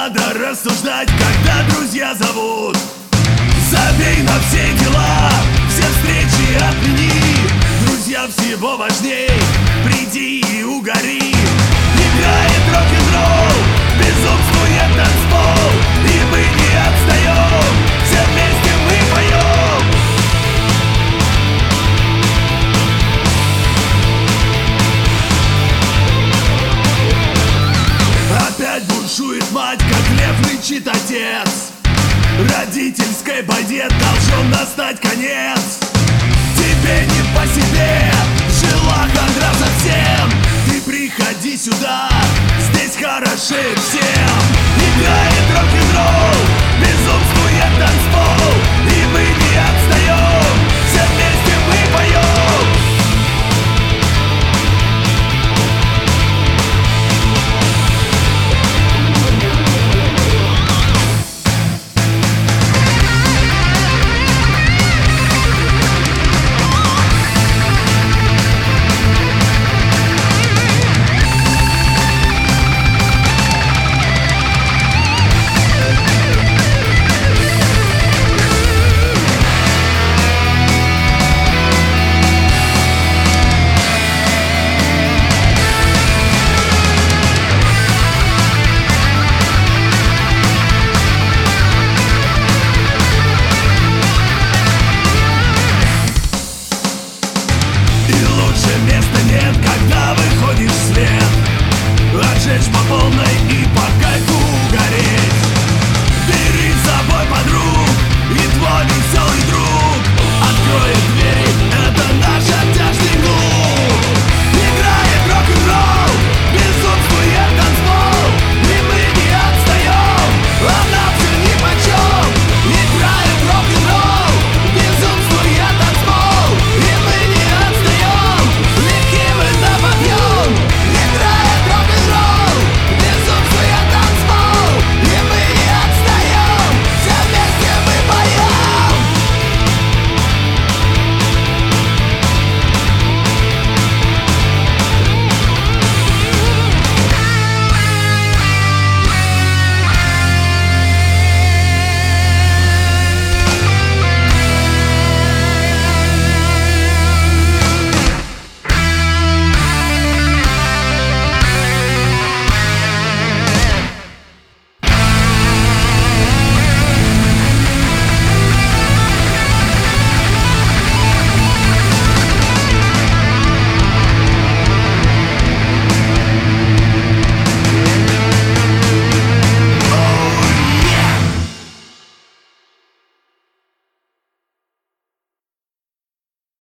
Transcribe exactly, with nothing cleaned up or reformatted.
надо рассуждать, когда друзья зовут. Забей на все дела, все встречи отмени. Друзья всего важней, приди и угори. Играет рок-н-ролл, безумствует танцпол, и мы не отстаем, все вместе мы поем. Опять бушует мать, как лев рычит отец. Родительской бойде должен настать конец. Тебе не по себе, жила хандра совсем. Ты приходи сюда, здесь хороши всем.